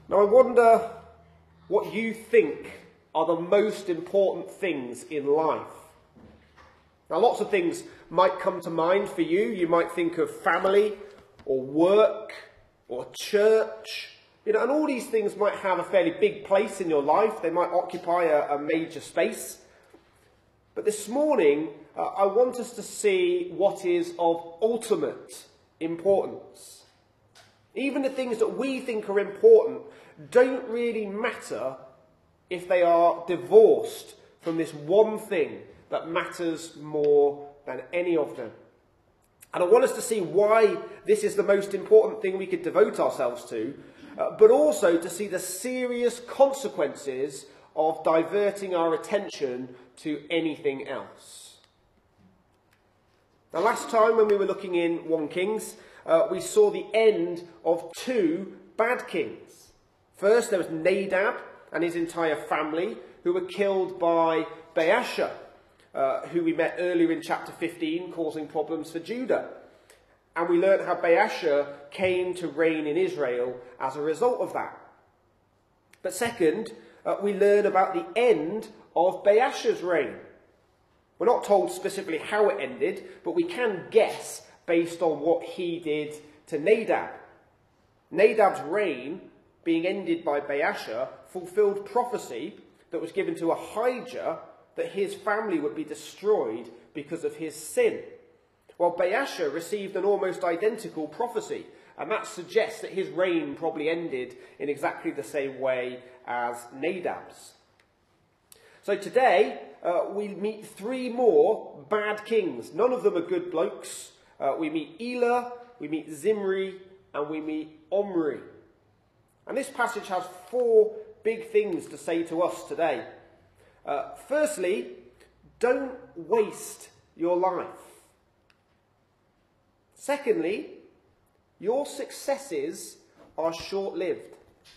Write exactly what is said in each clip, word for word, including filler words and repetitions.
Now I wonder what you think are the most important things in life. Now lots of things might come to mind for you. You might think of family or work or church. You know, and all these things might have a fairly big place in your life. They might occupy a, a major space. But this morning, uh, I want us to see what is of ultimate importance. Even the things that we think are important don't really matter if they are divorced from this one thing that matters more than any of them. And I want us to see why this is the most important thing we could devote ourselves to, uh, but also to see the serious consequences of diverting our attention to anything else. Now, last time when we were looking in First Kings, uh, we saw the end of two bad kings. First, there was Nadab and his entire family, who were killed by Baasha, uh, who we met earlier in chapter fifteen, causing problems for Judah. And we learned how Baasha came to reign in Israel as a result of that. But second, uh, we learn about the end of Baasha's reign. We're not told specifically how it ended, but we can guess based on what he did to Nadab. Nadab's reign, being ended by Baasha, fulfilled prophecy that was given to Ahijah that his family would be destroyed because of his sin. Well, Baasha received an almost identical prophecy, and that suggests that his reign probably ended in exactly the same way as Nadab's. So today, uh, we meet three more bad kings. None of them are good blokes. Uh, we meet Elah, we meet Zimri, and we meet Omri. And this passage has four big things to say to us today. Uh, firstly, don't waste your life. Secondly, your successes are short-lived.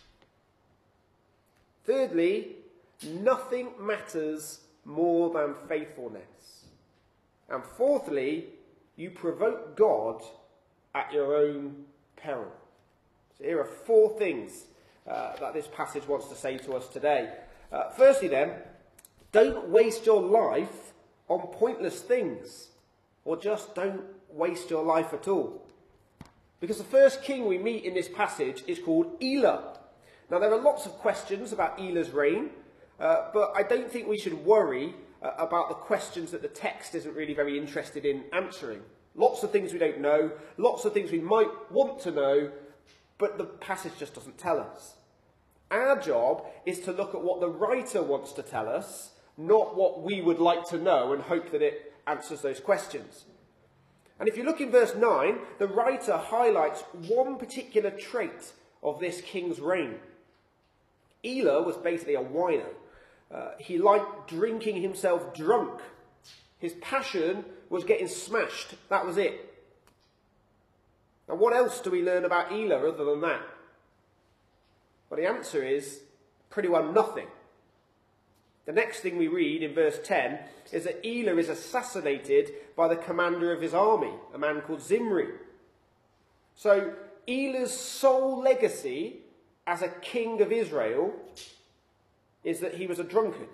Thirdly, nothing matters more than faithfulness. And fourthly, you provoke God at your own peril. So here are four things uh, that this passage wants to say to us today. Uh, firstly then, don't waste your life on pointless things, or just don't waste your life at all. Because the first king we meet in this passage is called Elah. Now there are lots of questions about Elah's reign, uh, but I don't think we should worry uh, about the questions that the text isn't really very interested in answering. Lots of things we don't know, lots of things we might want to know, but the passage just doesn't tell us. Our job is to look at what the writer wants to tell us, not what we would like to know and hope that it answers those questions. And if you look in verse nine, the writer highlights one particular trait of this king's reign. Elah was basically a whiner. Uh, he liked drinking himself drunk. His passion was getting smashed. That was it. Now, what else do we learn about Elah other than that? Well, the answer is pretty well nothing. The next thing we read in verse ten is that Elah is assassinated by the commander of his army, a man called Zimri. So Elah's sole legacy as a king of Israel is that he was a drunkard.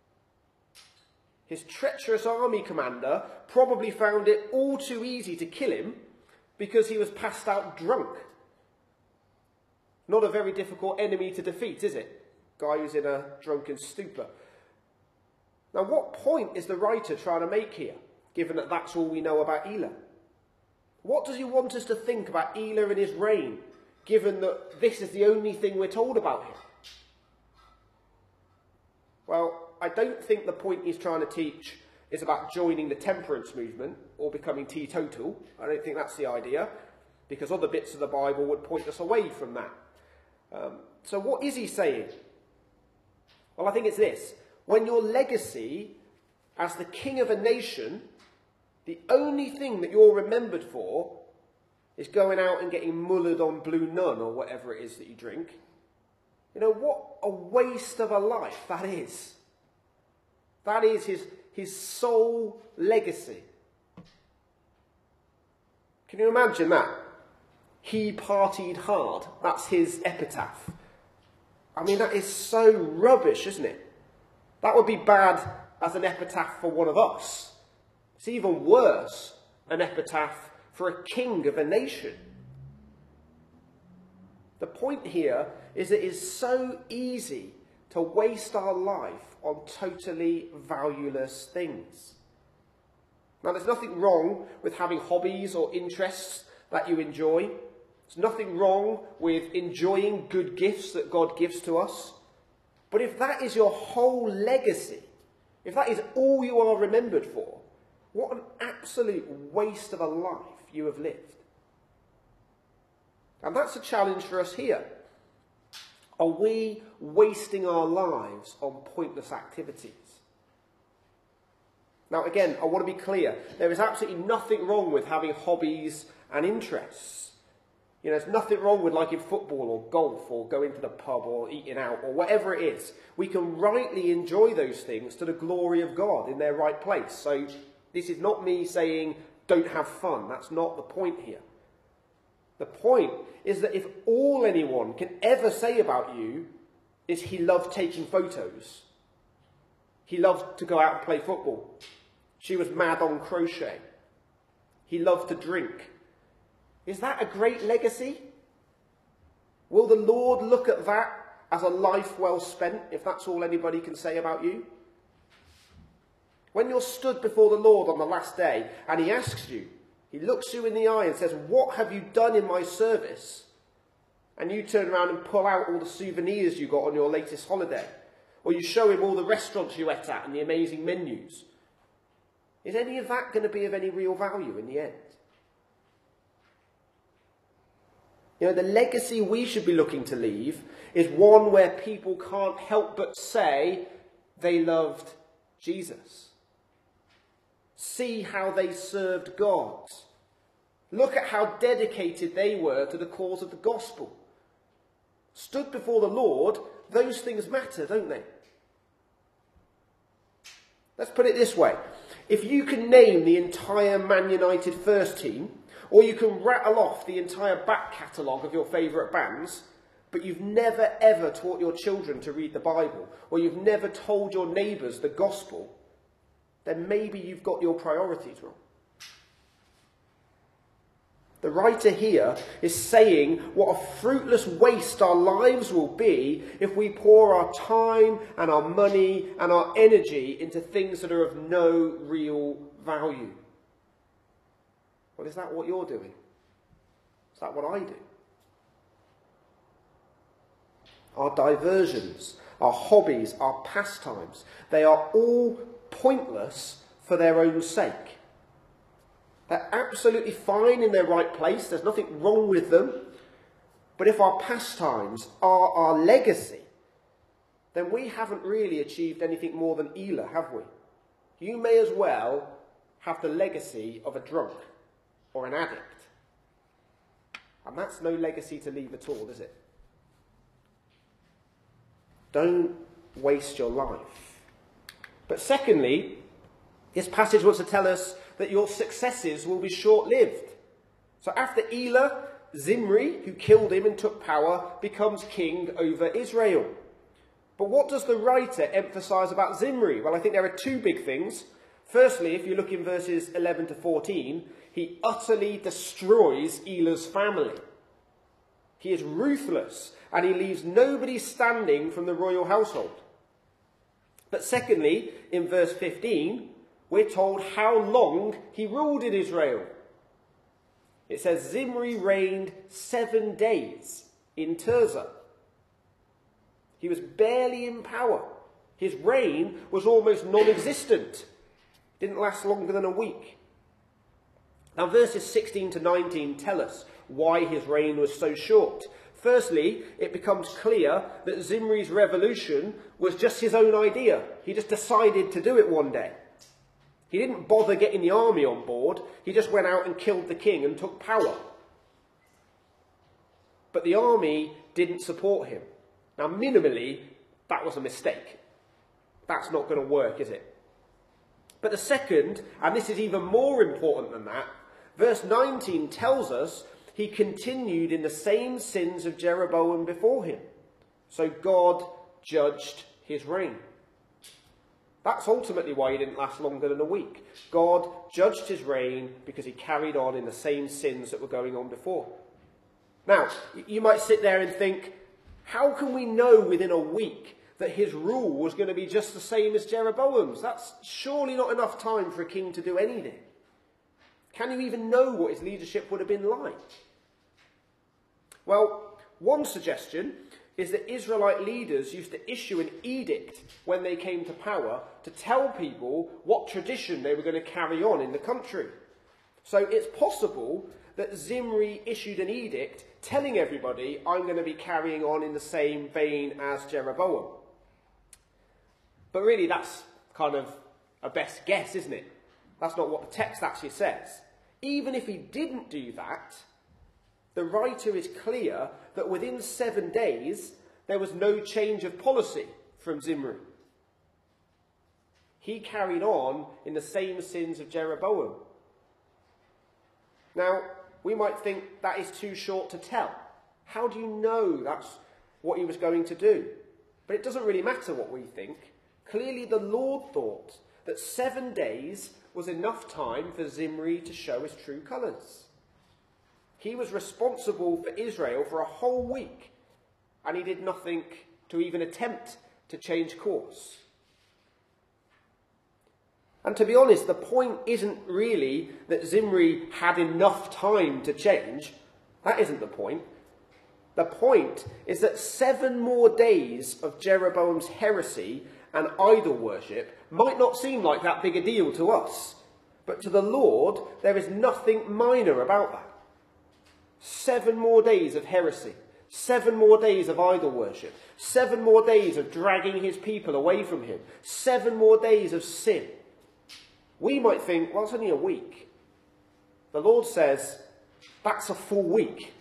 His treacherous army commander probably found it all too easy to kill him because he was passed out drunk. Not a very difficult enemy to defeat, is it? Guy who's in a drunken stupor. Now, what point is the writer trying to make here, given that that's all we know about Elah? What does he want us to think about Elah and his reign, given that this is the only thing we're told about him? Well, I don't think the point he's trying to teach is about joining the temperance movement or becoming teetotal. I don't think that's the idea, because other bits of the Bible would point us away from that. Um, so what is he saying? Well, I think it's this. When your legacy as the king of a nation, the only thing that you're remembered for is going out and getting mullered on Blue Nun or whatever it is that you drink, you know, what a waste of a life that is. That is his, his sole legacy. Can you imagine that? He partied hard. That's his epitaph. I mean, that is so rubbish, isn't it? That would be bad as an epitaph for one of us. It's even worse, an epitaph for a king of a nation. The point here is it is so easy to waste our life on totally valueless things. Now, there's nothing wrong with having hobbies or interests that you enjoy. There's nothing wrong with enjoying good gifts that God gives to us. But if that is your whole legacy, if that is all you are remembered for, what an absolute waste of a life you have lived. And that's a challenge for us here. Are we wasting our lives on pointless activities? Now, again, I want to be clear. There is absolutely nothing wrong with having hobbies and interests. You know, there's nothing wrong with liking football or golf or going to the pub or eating out or whatever it is. We can rightly enjoy those things to the glory of God in their right place. So this is not me saying don't have fun. That's not the point here. The point is that if all anyone can ever say about you is he loved taking photos, he loved to go out and play football, she was mad on crochet, he loved to drink, is that a great legacy? Will the Lord look at that as a life well spent, if that's all anybody can say about you? When you're stood before the Lord on the last day and he asks you, he looks you in the eye and says, what have you done in my service? And you turn around and pull out all the souvenirs you got on your latest holiday. Or you show him all the restaurants you ate at and the amazing menus. Is any of that going to be of any real value in the end? You know, the legacy we should be looking to leave is one where people can't help but say they loved Jesus. See how they served God. Look at how dedicated they were to the cause of the gospel. Stood before the Lord, those things matter, don't they? Let's put it this way. If you can name the entire Man United first team, or you can rattle off the entire back catalogue of your favourite bands, but you've never ever taught your children to read the Bible, or you've never told your neighbours the gospel, then maybe you've got your priorities wrong. The writer here is saying what a fruitless waste our lives will be if we pour our time and our money and our energy into things that are of no real value. Well, is that what you're doing? Is that what I do? Our diversions, our hobbies, our pastimes, they are all pointless for their own sake. They're absolutely fine in their right place. There's nothing wrong with them. But if our pastimes are our legacy, then we haven't really achieved anything more than Elah, have we? You may as well have the legacy of a drunk or an addict. And that's no legacy to leave at all, is it? Don't waste your life. But secondly, this passage wants to tell us that your successes will be short-lived. So after Elah, Zimri, who killed him and took power, becomes king over Israel. But what does the writer emphasise about Zimri? Well, I think there are two big things. Firstly, if you look in verses eleven to fourteen, he utterly destroys Elah's family. He is ruthless, and he leaves nobody standing from the royal household. But secondly, in verse fifteen, we're told how long he ruled in Israel. It says Zimri reigned seven days in Tirzah. He was barely in power. His reign was almost non-existent. It didn't last longer than a week. Now verses sixteen to nineteen tell us why his reign was so short. Firstly, it becomes clear that Zimri's revolution was just his own idea. He just decided to do it one day. He didn't bother getting the army on board. He just went out and killed the king and took power. But the army didn't support him. Now, minimally, that was a mistake. That's not going to work, is it? But the second, and this is even more important than that, verse nineteen tells us he continued in the same sins of Jeroboam before him. So God judged his reign. That's ultimately why he didn't last longer than a week. God judged his reign because he carried on in the same sins that were going on before. Now, you might sit there and think, how can we know within a week that his rule was going to be just the same as Jeroboam's? That's surely not enough time for a king to do anything. Can you even know what his leadership would have been like? Well, one suggestion is that Israelite leaders used to issue an edict when they came to power to tell people what tradition they were going to carry on in the country. So it's possible that Zimri issued an edict telling everybody, I'm going to be carrying on in the same vein as Jeroboam. But really that's kind of a best guess, isn't it? That's not what the text actually says. Even if he didn't do that, the writer is clear that within seven days there was no change of policy from Zimri. He carried on in the same sins of Jeroboam. Now, we might think that is too short to tell. How do you know that's what he was going to do? But it doesn't really matter what we think. Clearly the Lord thought that seven days was enough time for Zimri to show his true colours. He was responsible for Israel for a whole week, and he did nothing to even attempt to change course. And to be honest, the point isn't really that Zimri had enough time to change. That isn't the point. The point is that seven more days of Jeroboam's heresy and idol worship might not seem like that big a deal to us, but to the Lord there is nothing minor about that. Seven more days of heresy, seven more days of idol worship, seven more days of dragging his people away from him, seven more days of sin. We might think, well, it's only a week. The Lord says, that's a full week.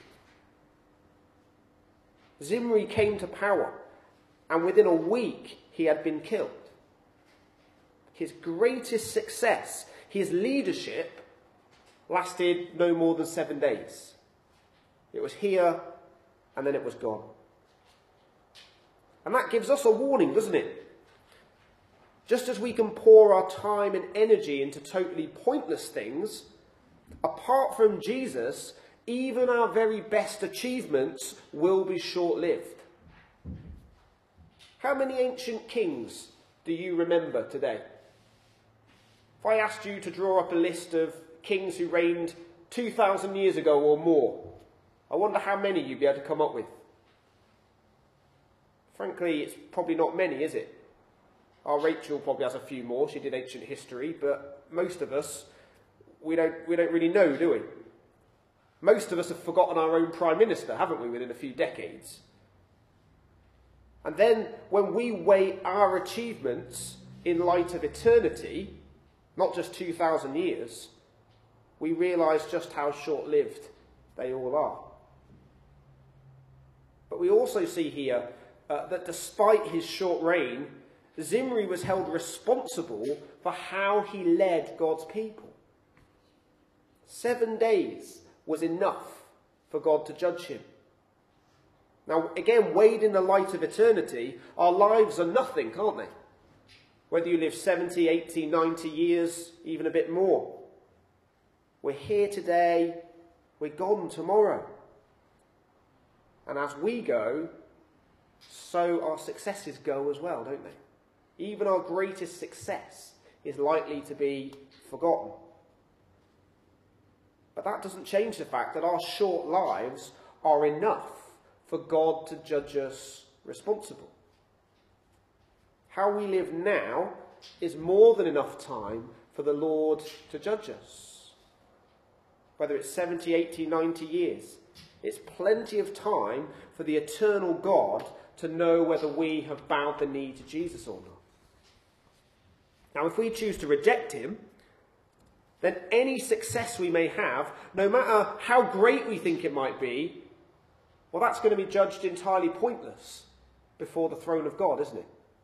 Zimri came to power, and within a week he had been killed. His greatest success, his leadership, lasted no more than seven days. It was here, and then it was gone. And that gives us a warning, doesn't it? Just as we can pour our time and energy into totally pointless things, apart from Jesus, even our very best achievements will be short-lived. How many ancient kings do you remember today? If I asked you to draw up a list of kings who reigned two thousand years ago or more, I wonder how many you'd be able to come up with. Frankly, it's probably not many, is it? Our Rachel probably has a few more. She did ancient history, but most of us, we don't, we don't really know, do we? Most of us have forgotten our own Prime Minister, haven't we, within a few decades? And then when we weigh our achievements in light of eternity, not just two thousand years, we realise just how short-lived they all are. But we also see here uh, that despite his short reign, Zimri was held responsible for how he led God's people. Seven days was enough for God to judge him. Now, again, weighed in the light of eternity, our lives are nothing, can't they? Whether you live seventy, eighty, ninety years, even a bit more. We're here today, we're gone tomorrow. And as we go, so our successes go as well, don't they? Even our greatest success is likely to be forgotten. But that doesn't change the fact that our short lives are enough for God to judge us responsible. How we live now is more than enough time for the Lord to judge us. Whether it's seventy, eighty, ninety years, it's plenty of time for the eternal God to know whether we have bowed the knee to Jesus or not. Now, if we choose to reject him, then any success we may have, no matter how great we think it might be, well, that's going to be judged entirely pointless before the throne of God, isn't it?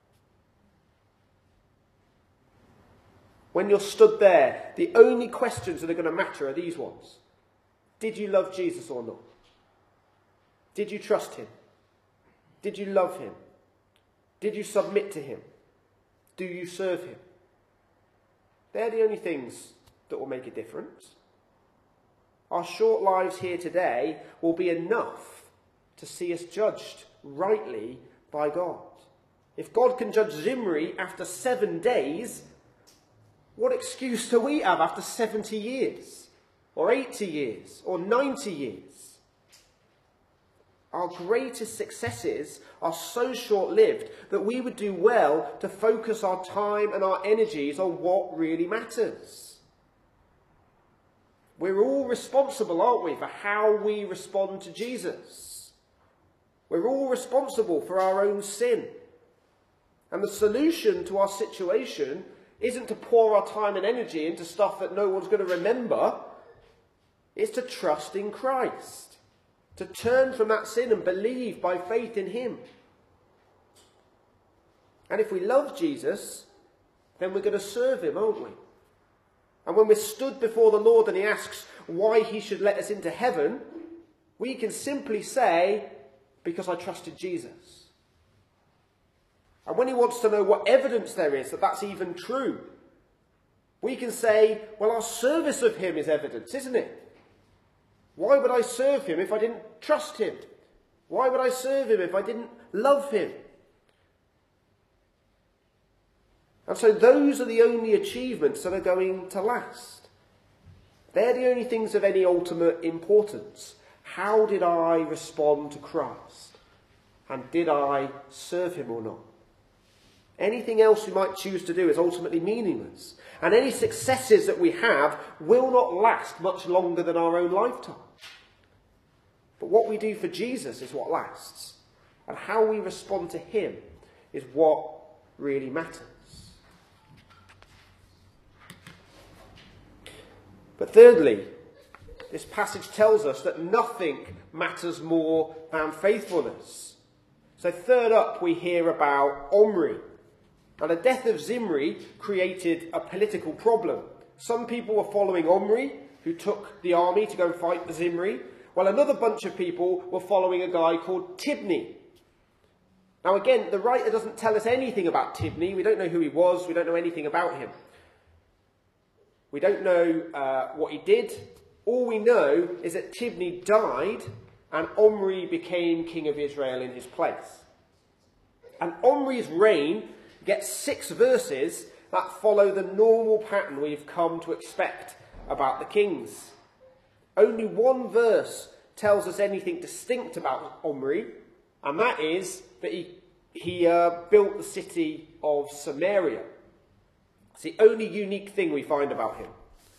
When you're stood there, the only questions that are going to matter are these ones. Did you love Jesus or not? Did you trust him? Did you love him? Did you submit to him? Do you serve him? They're the only things that will make a difference. Our short lives here today will be enough to see us judged rightly by God. If God can judge Zimri after seven days, what excuse do we have after seventy years, or eighty years, or ninety years? Our greatest successes are so short-lived that we would do well to focus our time and our energies on what really matters. We're all responsible, aren't we, for how we respond to Jesus. We're all responsible for our own sin. And the solution to our situation isn't to pour our time and energy into stuff that no one's going to remember. It's to trust in Christ. To turn from that sin and believe by faith in him. And if we love Jesus, then we're going to serve him, aren't we? And when we're stood before the Lord and he asks why he should let us into heaven, we can simply say, because I trusted Jesus. And when he wants to know what evidence there is that that's even true, we can say, well, our service of him is evidence, isn't it? Why would I serve him if I didn't trust him? Why would I serve him if I didn't love him? And so those are the only achievements that are going to last. They're the only things of any ultimate importance. How did I respond to Christ? And did I serve him or not? Anything else we might choose to do is ultimately meaningless. And any successes that we have will not last much longer than our own lifetime. But what we do for Jesus is what lasts. And how we respond to him is what really matters. But thirdly, this passage tells us that nothing matters more than faithfulness. So third up, we hear about Omri. Now, the death of Zimri created a political problem. Some people were following Omri, who took the army to go and fight Zimri, while another bunch of people were following a guy called Tibni. Now, again, the writer doesn't tell us anything about Tibni. We don't know who he was. We don't know anything about him. We don't know uh, what he did. All we know is that Tibni died and Omri became king of Israel in his place. And Omri's reign gets six verses that follow the normal pattern we've come to expect about the kings. Only one verse tells us anything distinct about Omri, and that is that he, he uh, built the city of Samaria. It's the only unique thing we find about him.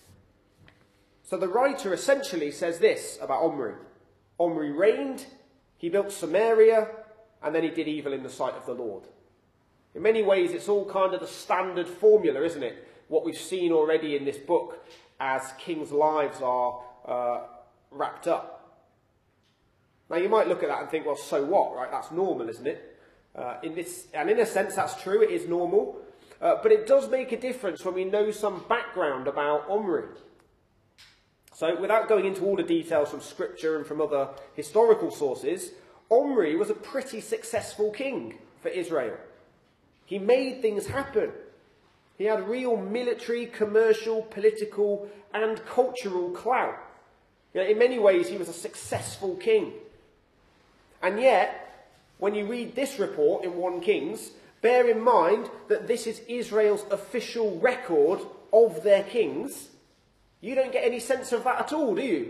So the writer essentially says this about Omri. Omri reigned, he built Samaria, and then he did evil in the sight of the Lord. In many ways, it's all kind of the standard formula, isn't it? What we've seen already in this book as kings' lives are uh, wrapped up. Now, you might look at that and think, well, so what, right? That's normal, isn't it? Uh, in this, and in a sense, that's true. It is normal. Uh, but it does make a difference when we know some background about Omri. So, without going into all the details from Scripture and from other historical sources, Omri was a pretty successful king for Israel. He made things happen. He had real military, commercial, political, and cultural clout. You know, in many ways, he was a successful king. And yet, when you read this report in First Kings, bear in mind that this is Israel's official record of their kings. You don't get any sense of that at all, do you?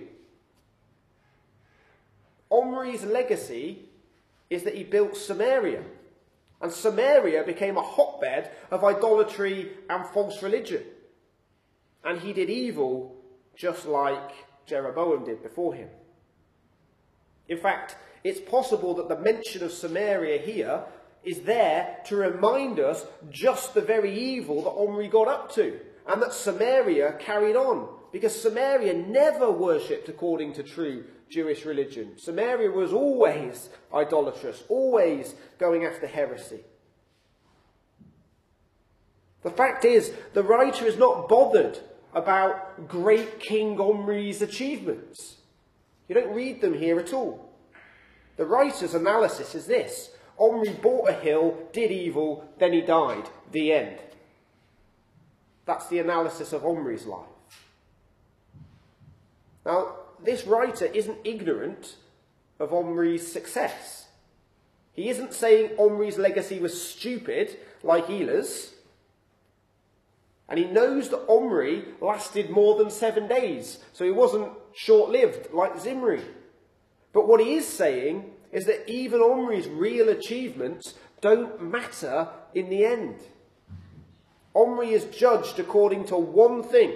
Omri's legacy is that he built Samaria. And Samaria became a hotbed of idolatry and false religion. And he did evil just like Jeroboam did before him. In fact, it's possible that the mention of Samaria here is there to remind us just the very evil that Omri got up to. And that Samaria carried on. Because Samaria never worshipped according to true Jewish religion. Samaria was always idolatrous, always going after heresy. The fact is, the writer is not bothered about great King Omri's achievements. You don't read them here at all. The writer's analysis is this: Omri bought a hill, did evil, then he died. The end. That's the analysis of Omri's life. Now, this writer isn't ignorant of Omri's success. He isn't saying Omri's legacy was stupid, like Elah's. And he knows that Omri lasted more than seven days, so he wasn't short-lived like Zimri. But what he is saying is that even Omri's real achievements don't matter in the end. Omri is judged according to one thing.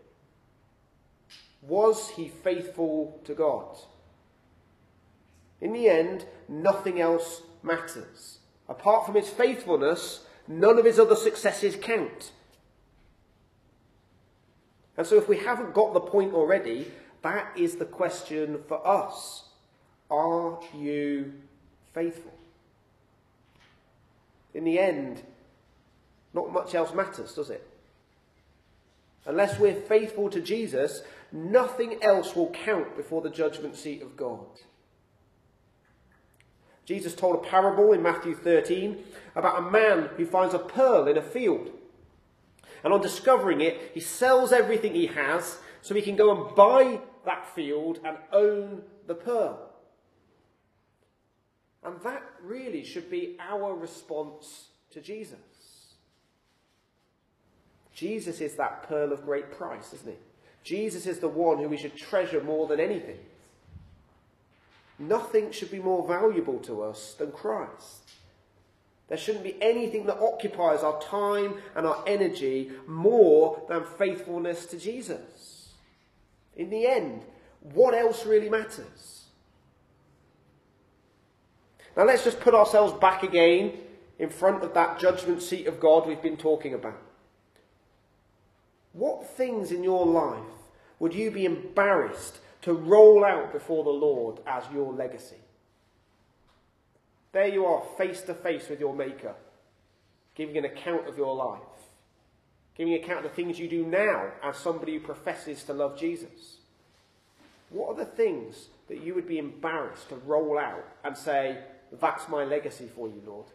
Was he faithful to God? In the end, nothing else matters. Apart from his faithfulness, none of his other successes count. And so if we haven't got the point already, that is the question for us. Are you faithful? In the end, not much else matters, does it? Unless we're faithful to Jesus, nothing else will count before the judgment seat of God. Jesus told a parable in Matthew thirteen about a man who finds a pearl in a field. And on discovering it, he sells everything he has so he can go and buy that field and own the pearl. And that really should be our response to Jesus. Jesus is that pearl of great price, isn't he? Jesus is the one who we should treasure more than anything. Nothing should be more valuable to us than Christ. There shouldn't be anything that occupies our time and our energy more than faithfulness to Jesus. In the end, what else really matters? Now let's just put ourselves back again in front of that judgment seat of God we've been talking about. What things in your life would you be embarrassed to roll out before the Lord as your legacy? There you are, face to face with your Maker, giving an account of your life, giving account of the things you do now as somebody who professes to love Jesus. What are the things that you would be embarrassed to roll out and say, that's my legacy for you, Lord?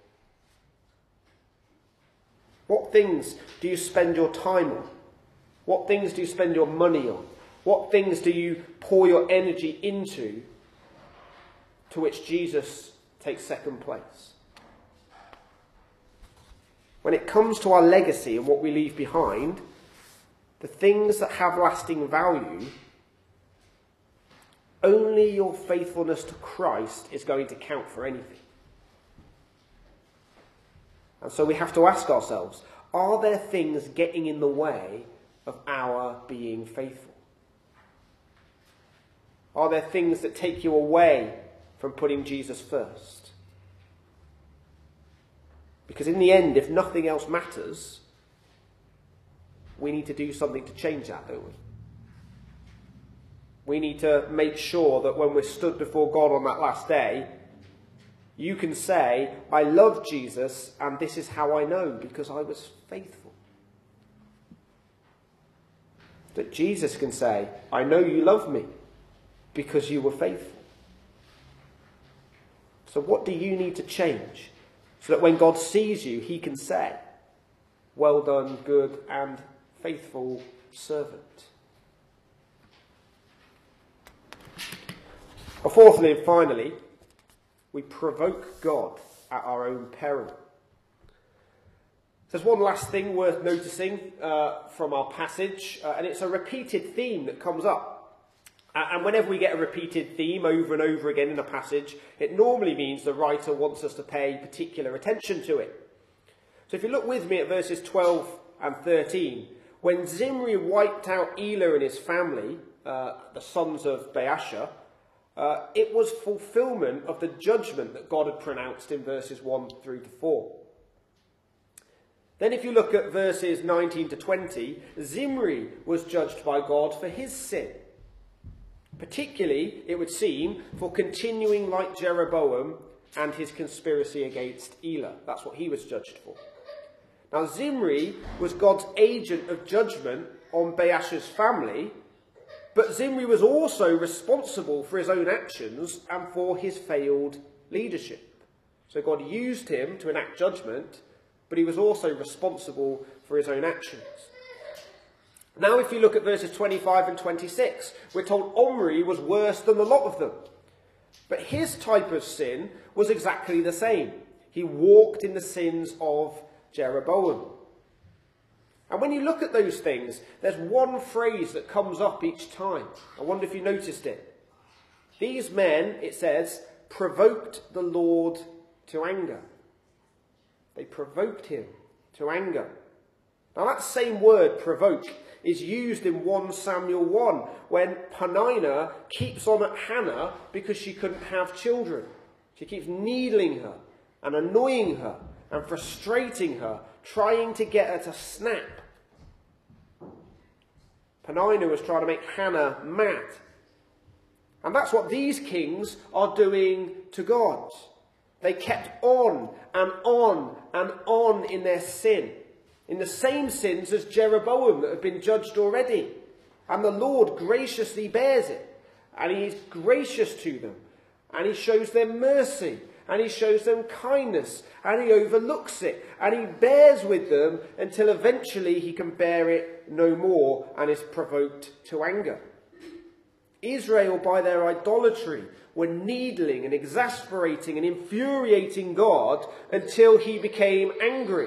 What things do you spend your time on? What things do you spend your money on? What things do you pour your energy into, to which Jesus takes second place? When it comes to our legacy and what we leave behind, the things that have lasting value, only your faithfulness to Christ is going to count for anything. And so we have to ask ourselves, are there things getting in the way of our being faithful? Are there things that take you away from putting Jesus first? Because in the end, if nothing else matters, we need to do something to change that, don't we? We need to make sure that when we're stood before God on that last day, you can say, I love Jesus, and this is how I know, because I was faithful. That Jesus can say, I know you love me, because you were faithful. So what do you need to change so that when God sees you, he can say, well done, good and faithful servant? Well, fourthly and finally, we provoke God at our own peril. There's one last thing worth noticing uh, from our passage, uh, and it's a repeated theme that comes up. Uh, and whenever we get a repeated theme over and over again in a passage, it normally means the writer wants us to pay particular attention to it. So if you look with me at verses twelve and thirteen, when Zimri wiped out Elah and his family, uh, the sons of Baasha, uh, it was fulfillment of the judgment that God had pronounced in verses one through to four. Then if you look at verses nineteen to twenty, Zimri was judged by God for his sin. Particularly, it would seem, for continuing like Jeroboam and his conspiracy against Elah. That's what he was judged for. Now, Zimri was God's agent of judgment on Baasha's family, but Zimri was also responsible for his own actions and for his failed leadership. So God used him to enact judgment, but he was also responsible for his own actions. Now if you look at verses twenty-five and twenty-six, we're told Omri was worse than the lot of them. But his type of sin was exactly the same. He walked in the sins of Jeroboam. And when you look at those things, there's one phrase that comes up each time. I wonder if you noticed it. These men, it says, provoked the Lord to anger. They provoked him to anger. Now that same word, provoke, is used in First Samuel one, when Peninnah keeps on at Hannah because she couldn't have children. She keeps needling her and annoying her and frustrating her, trying to get her to snap. Peninnah was trying to make Hannah mad. And that's what these kings are doing to God. They kept on and on and on in their sin, in the same sins as Jeroboam that have been judged already. And the Lord graciously bears it, and he is gracious to them, and he shows them mercy, and he shows them kindness, and he overlooks it, and he bears with them until eventually he can bear it no more and is provoked to anger. Israel, by their idolatry, were needling and exasperating and infuriating God until he became angry.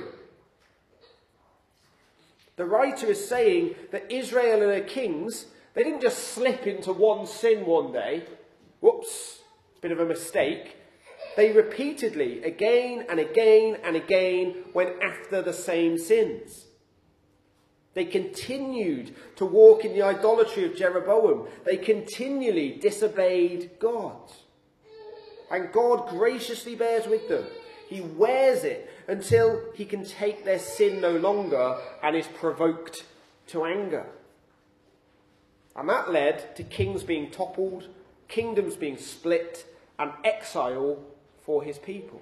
The writer is saying that Israel and their kings, they didn't just slip into one sin one day. Whoops, bit of a mistake. They repeatedly, again and again and again, went after the same sins. They continued to walk in the idolatry of Jeroboam. They continually disobeyed God. And God graciously bears with them. He wears it until he can take their sin no longer and is provoked to anger. And that led to kings being toppled, kingdoms being split, and exile for his people.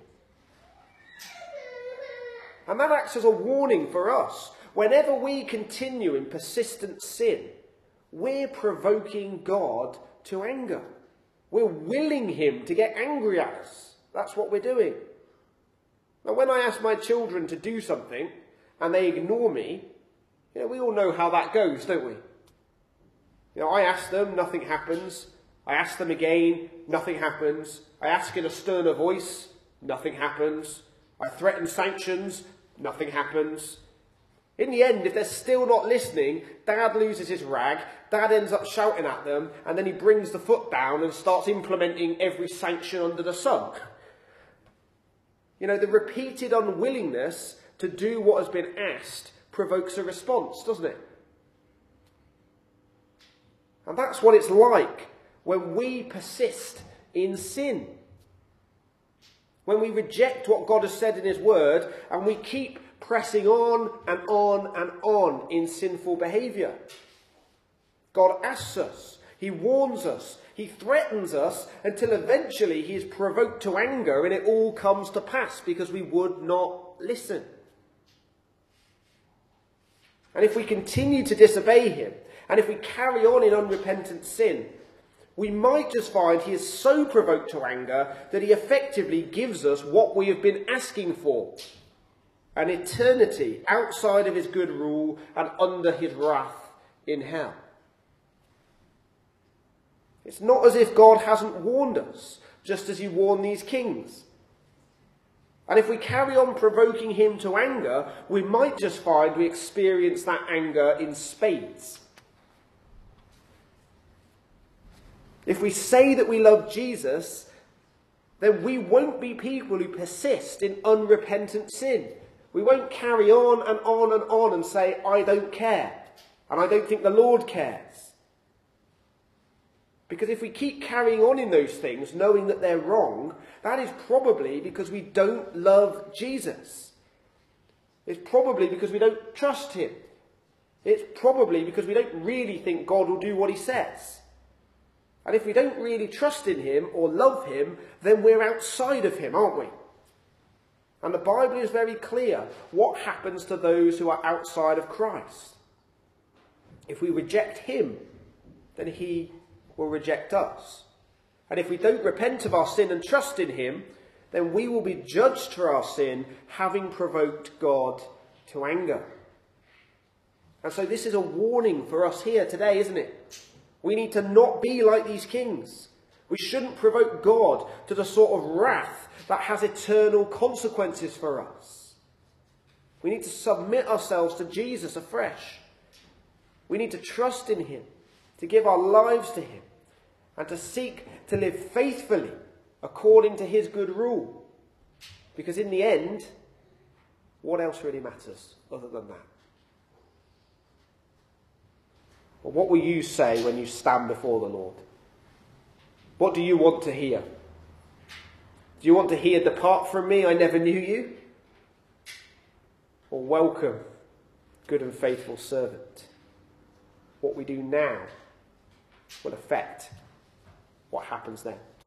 And that acts as a warning for us. Whenever we continue in persistent sin, we're provoking God to anger. We're willing him to get angry at us. That's what we're doing. Now, when I ask my children to do something and they ignore me, you know, we all know how that goes, don't we? You know, I ask them, nothing happens. I ask them again, nothing happens. I ask in a sterner voice, nothing happens. I threaten sanctions, nothing happens. In the end, if they're still not listening, Dad loses his rag, Dad ends up shouting at them, and then he brings the foot down and starts implementing every sanction under the sun. You know, the repeated unwillingness to do what has been asked provokes a response, doesn't it? And that's what it's like when we persist in sin. When we reject what God has said in his word, and we keep pressing on and on and on in sinful behaviour. God asks us, he warns us, he threatens us, until eventually he is provoked to anger and it all comes to pass because we would not listen. And if we continue to disobey him, and if we carry on in unrepentant sin, we might just find he is so provoked to anger that he effectively gives us what we have been asking for. An eternity outside of his good rule and under his wrath in hell. It's not as if God hasn't warned us, just as he warned these kings. And if we carry on provoking him to anger, we might just find we experience that anger in spades. If we say that we love Jesus, then we won't be people who persist in unrepentant sin. We won't carry on and on and on and say, I don't care, and I don't think the Lord cares. Because if we keep carrying on in those things, knowing that they're wrong, that is probably because we don't love Jesus. It's probably because we don't trust him. It's probably because we don't really think God will do what he says. And if we don't really trust in him or love him, then we're outside of him, aren't we? And the Bible is very clear what happens to those who are outside of Christ. If we reject him, then he will reject us. And if we don't repent of our sin and trust in him, then we will be judged for our sin, having provoked God to anger. And so this is a warning for us here today, isn't it? We need to not be like these kings. We shouldn't provoke God to the sort of wrath that has eternal consequences for us. We need to submit ourselves to Jesus afresh. We need to trust in him, to give our lives to him, and to seek to live faithfully according to his good rule. Because in the end, what else really matters other than that? Well, what will you say when you stand before the Lord? What do you want to hear? Do you want to hear, "Depart from me, I never knew you"? Or "Welcome, good and faithful servant"? What we do now will affect what happens then.